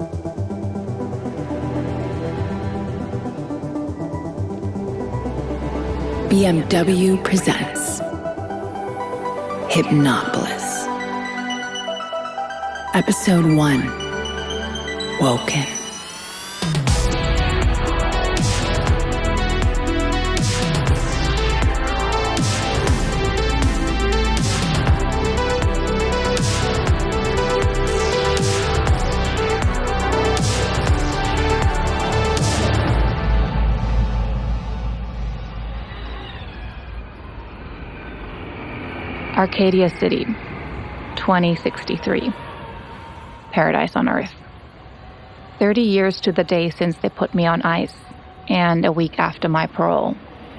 BMW presents Hypnopolis. Episode 1, Woken. Arcadia City, 2063. Paradise on Earth. 30 years to the day since they put me on ice, and a week after my parole.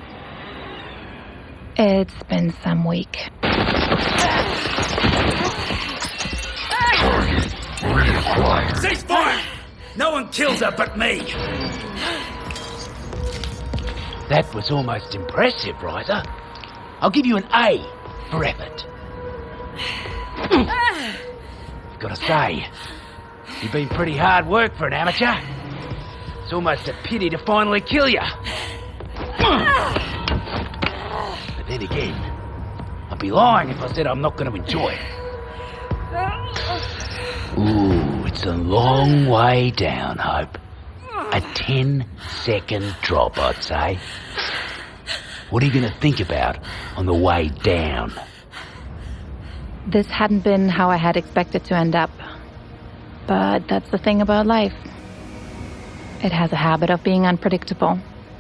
It's been some week. Cease fire! No one kills her but me! That was almost impressive, Ryder. I'll give you an A for effort. Gotta say, you've been pretty hard work for an amateur. It's almost a pity to finally kill you. But then again, I'd be lying if I said I'm not going to enjoy it. Ooh, it's a long way down, Hope. A 10-second drop, I'd say. What are you going to think about on the way down? This hadn't been how I had expected to end up. But that's the thing about life. It has a habit of being unpredictable.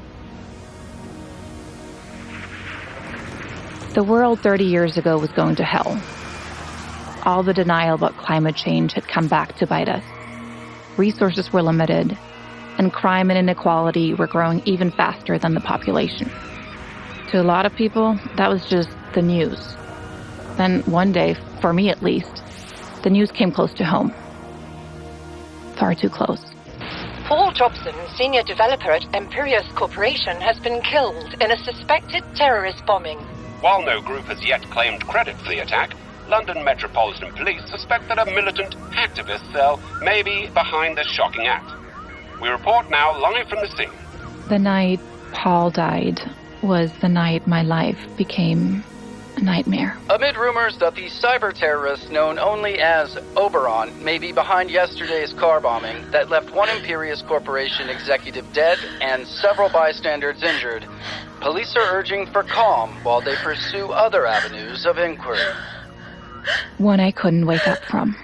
The world 30 years ago was going to hell. All the denial about climate change had come back to bite us. Resources were limited, and crime and inequality were growing even faster than the population. To a lot of people, that was just the news. Then one day, for me at least, the news came close to home. Far too close. Paul Jobson, senior developer at Imperius Corporation, has been killed in a suspected terrorist bombing. While no group has yet claimed credit for the attack, London Metropolitan Police suspect that a militant activist cell may be behind this shocking act. We report now live from the scene. The night Paul died was the night my life became a nightmare. Amid rumors that the cyber terrorist known only as Oberon may be behind yesterday's car bombing that left one Imperius Corporation executive dead and several bystanders injured, police are urging for calm while they pursue other avenues of inquiry. One I couldn't wake up from.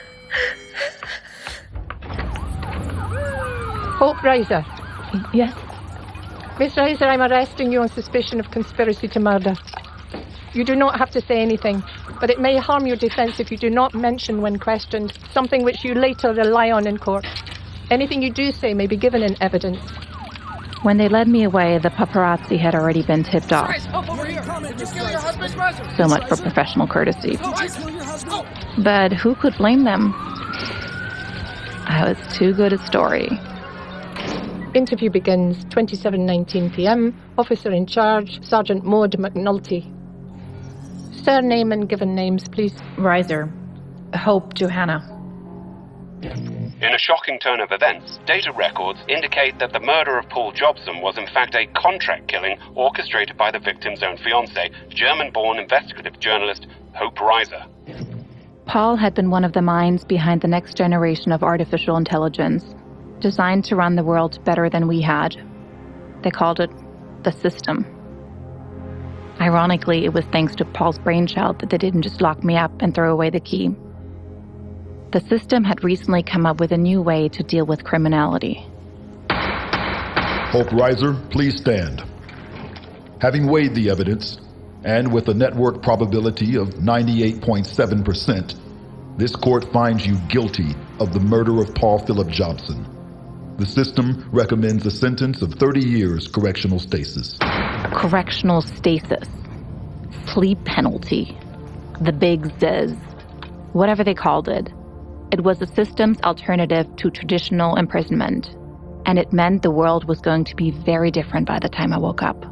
Hope Reiser. Yes? Miss Reiser, I'm arresting you on suspicion of conspiracy to murder. You do not have to say anything, but it may harm your defense if you do not mention when questioned something which you later rely on in court. Anything you do say may be given in evidence. When they led me away, the paparazzi had already been tipped off. So much for professional courtesy. But who could blame them? I was too good a story. Interview begins 27:19 p.m. Officer in charge, Sergeant Maud McNulty. Surname and given names, please. Reiser. Hope Johanna. In a shocking turn of events, data records indicate that the murder of Paul Jobson was in fact a contract killing orchestrated by the victim's own fiancée, German-born investigative journalist Hope Reiser. Paul had been one of the minds behind the next generation of artificial intelligence, designed to run the world better than we had. They called it the system. Ironically, it was thanks to Paul's brainchild that they didn't just lock me up and throw away the key. The system had recently come up with a new way to deal with criminality. Hope Reiser, please stand. Having weighed the evidence, and with a network probability of 98.7%, this court finds you guilty of the murder of Paul Philip Jobson. The system recommends a sentence of 30 years correctional stasis. Correctional stasis. Sleep penalty. The big Ziz. Whatever they called it. It was the system's alternative to traditional imprisonment. And it meant the world was going to be very different by the time I woke up.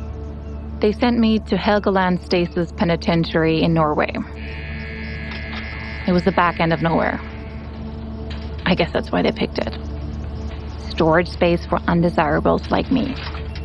They sent me to Helgeland Stasis Penitentiary in Norway. It was the back end of nowhere. I guess that's why they picked it. Storage space for undesirables like me.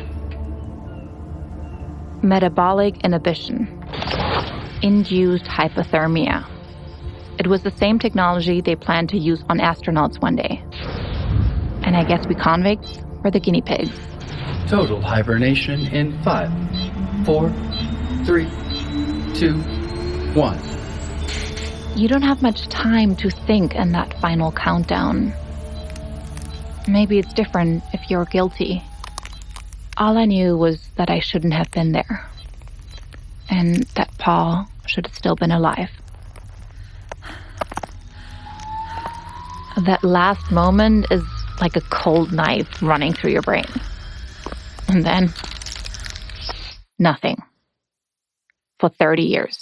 Metabolic inhibition. Induced hypothermia. It was the same technology they planned to use on astronauts one day. And I guess we convicts were the guinea pigs. Total hibernation in 5, 4, 3, 2, 1. You don't have much time to think in that final countdown. Maybe it's different if you're guilty. All I knew was that I shouldn't have been there. And that Paul should have still been alive. That last moment is like a cold knife running through your brain. And then, nothing. For 30 years.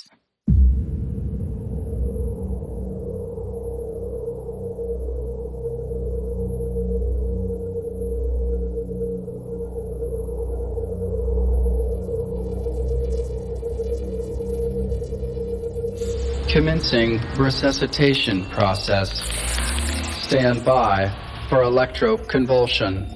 Commencing resuscitation process. Stand by for electroconvulsion.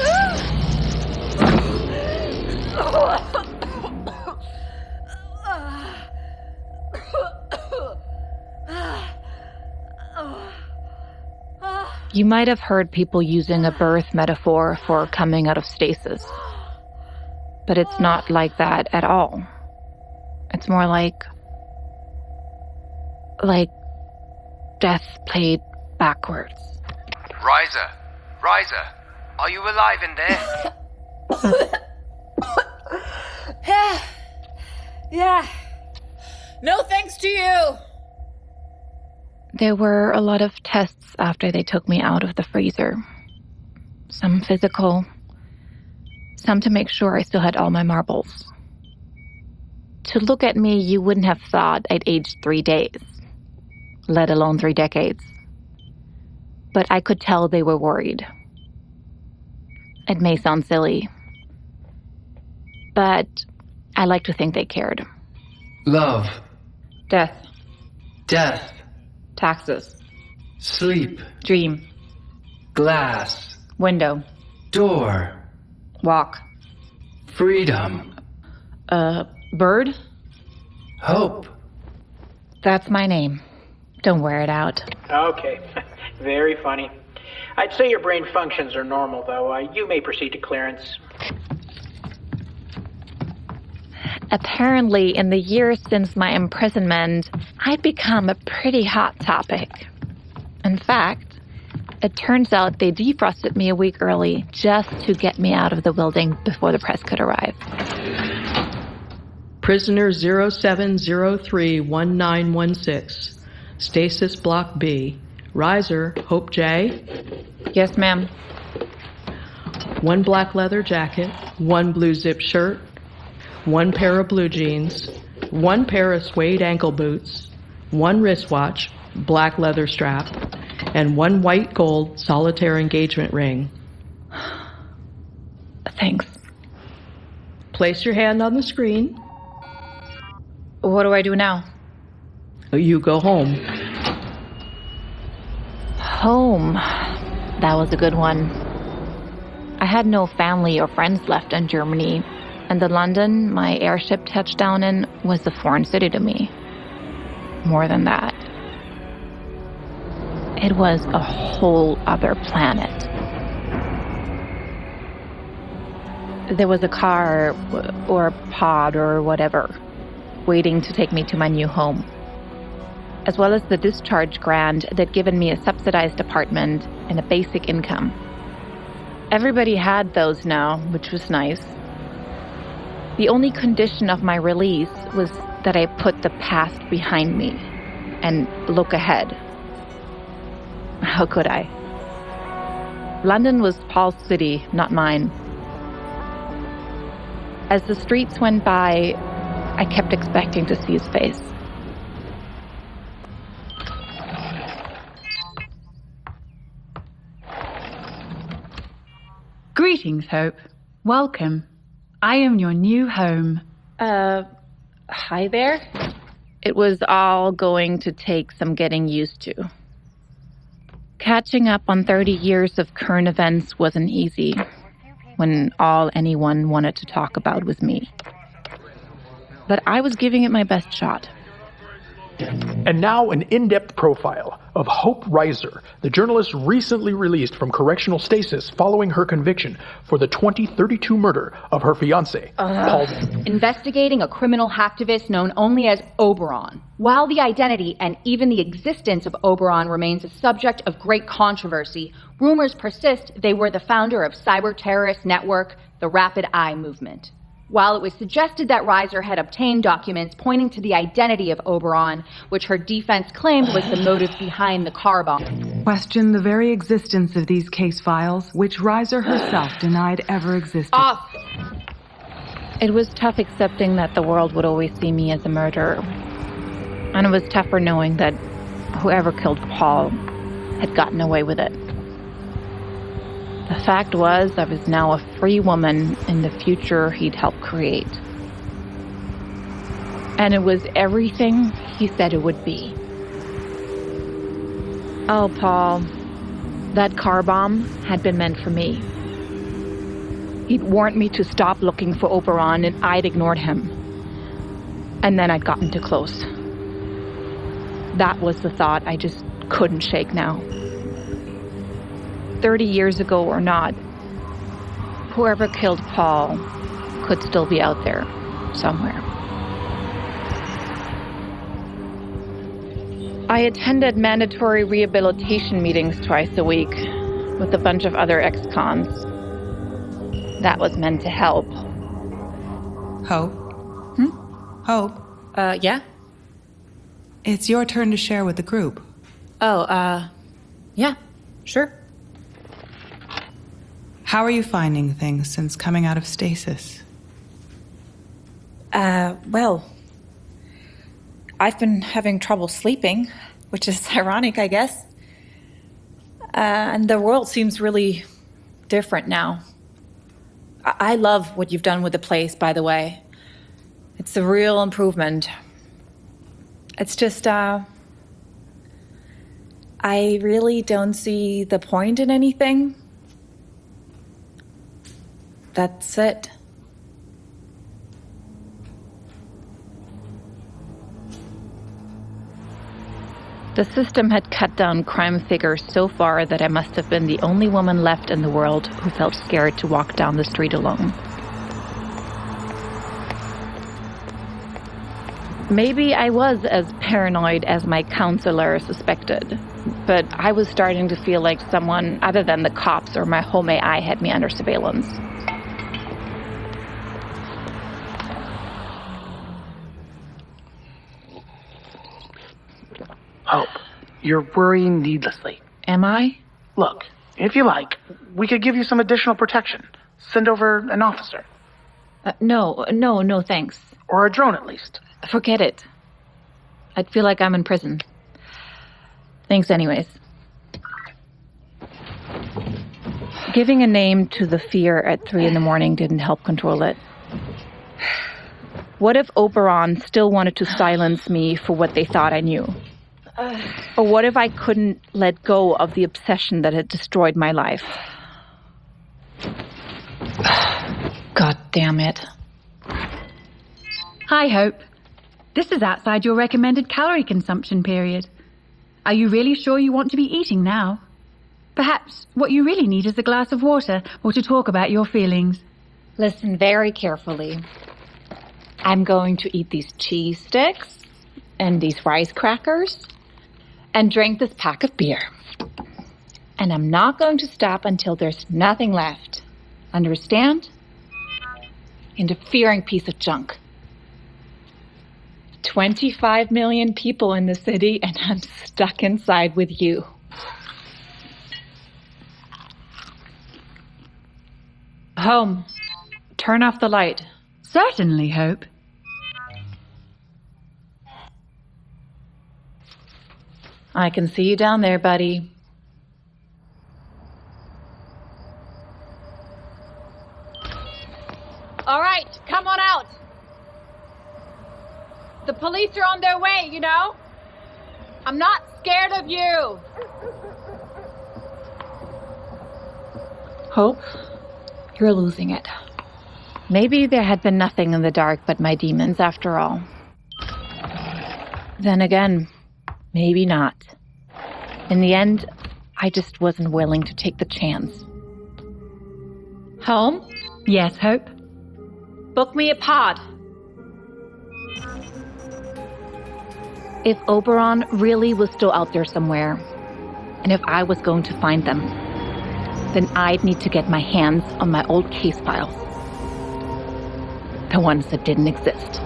You might have heard people using a birth metaphor for coming out of stasis. But it's not like that at all. It's more like death played backwards. Riser, are you alive in there? Yeah. No thanks to you. There were a lot of tests after they took me out of the freezer. Some physical, some to make sure I still had all my marbles. To look at me, you wouldn't have thought I'd aged 3 days, let alone 3 decades. But I could tell they were worried. It may sound silly, but I like to think they cared. Love. Death. Death. Taxes. Sleep. Dream. Glass. Window. Door. Walk. Freedom. Bird? Hope. That's my name. Don't wear it out. Okay. Very funny. I'd say your brain functions are normal, though. You may proceed to clearance. Apparently, in the years since my imprisonment, I'd become a pretty hot topic. In fact, it turns out they defrosted me a week early just to get me out of the building before the press could arrive. Prisoner 07031916, Stasis Block B. Riser, Hope J. Yes, ma'am. 1 black leather jacket, 1 blue zip shirt, 1 pair of blue jeans, 1 pair of suede ankle boots, 1 wristwatch, black leather strap, and 1 white gold solitaire engagement ring. Thanks. Place your hand on the screen. What do I do now? You go home. Home. That was a good one. I had no family or friends left in Germany, and the London my airship touched down in was a foreign city to me. More than that, it was a whole other planet. There was a car or a pod or whatever waiting to take me to my new home, as well as the discharge grant that'd given me a subsidized apartment and a basic income. Everybody had those now, which was nice. The only condition of my release was that I put the past behind me and look ahead. How could I? London was Paul's city, not mine. As the streets went by, I kept expecting to see his face. Greetings, Hope. Welcome. I am your new home. Hi there? It was all going to take some getting used to. Catching up on 30 years of current events wasn't easy when all anyone wanted to talk about was me. But I was giving it my best shot. And now an in-depth profile of Hope Reiser, the journalist recently released from correctional stasis following her conviction for the 2032 murder of her fiancé, Paul. Investigating a criminal hacktivist known only as Oberon. While the identity and even the existence of Oberon remains a subject of great controversy, rumors persist they were the founder of cyber-terrorist network, the Rapid Eye Movement. While it was suggested that Reiser had obtained documents pointing to the identity of Oberon, which her defense claimed was the motive behind the car bomb. Question the very existence of these case files, which Reiser herself denied ever existed. Off! It was tough accepting that the world would always see me as a murderer. And it was tougher knowing that whoever killed Paul had gotten away with it. The fact was, I was now a free woman in the future he'd helped create. And it was everything he said it would be. Oh, Paul, that car bomb had been meant for me. He'd warned me to stop looking for Oberon, and I'd ignored him. And then I'd gotten too close. That was the thought I just couldn't shake now. 30 years ago or not, whoever killed Paul could still be out there somewhere. I attended mandatory rehabilitation meetings twice a week with a bunch of other ex-cons. That was meant to help. Hope? Hope? Yeah? It's your turn to share with the group. Oh, yeah, sure. How are you finding things since coming out of stasis? Well, I've been having trouble sleeping, which is ironic, I guess. And the world seems really different now. I love what you've done with the place, by the way. It's a real improvement. It's just, I really don't see the point in anything. That's it. The system had cut down crime figures so far that I must have been the only woman left in the world who felt scared to walk down the street alone. Maybe I was as paranoid as my counselor suspected, but I was starting to feel like someone other than the cops or my home AI had me under surveillance. Hope, you're worrying needlessly. Am I? Look, if you like, we could give you some additional protection. Send over an officer. No, thanks. Or a drone, at least. Forget it. I'd feel like I'm in prison. Thanks anyways. Giving a name to the fear at 3 a.m. didn't help control it. What if Oberon still wanted to silence me for what they thought I knew? Or what if I couldn't let go of the obsession that had destroyed my life? God damn it. Hi, Hope. This is outside your recommended calorie consumption period. Are you really sure you want to be eating now? Perhaps what you really need is a glass of water or to talk about your feelings. Listen very carefully. I'm going to eat these cheese sticks and these rice crackers and drink this pack of beer. And I'm not going to stop until there's nothing left. Understand? Interfering piece of junk. 25 million people in the city, and I'm stuck inside with you. Home. Turn off the light. Certainly, Hope. I can see you down there, buddy. All right, come on out. The police are on on their way, you know? I'm not scared of you. Hope, you're losing it. Maybe there had been nothing in the dark but my demons after all. Then again, maybe not. In the end, I just wasn't willing to take the chance. Home? Yes, Hope? Book me a pod. If Oberon really was still out there somewhere, and if I was going to find them, then I'd need to get my hands on my old case files. The ones that didn't exist.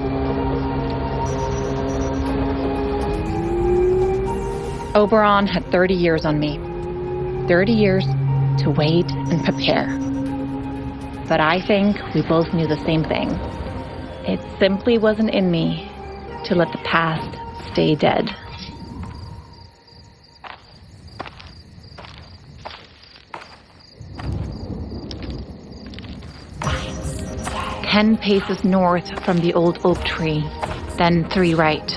Oberon had 30 years on me. 30 years to wait and prepare. But I think we both knew the same thing. It simply wasn't in me to let the past stay dead. Ten paces north from the old oak tree, then 3 right.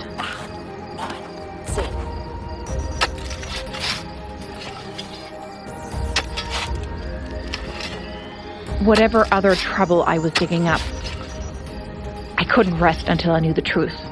Whatever other trouble I was digging up, I couldn't rest until I knew the truth.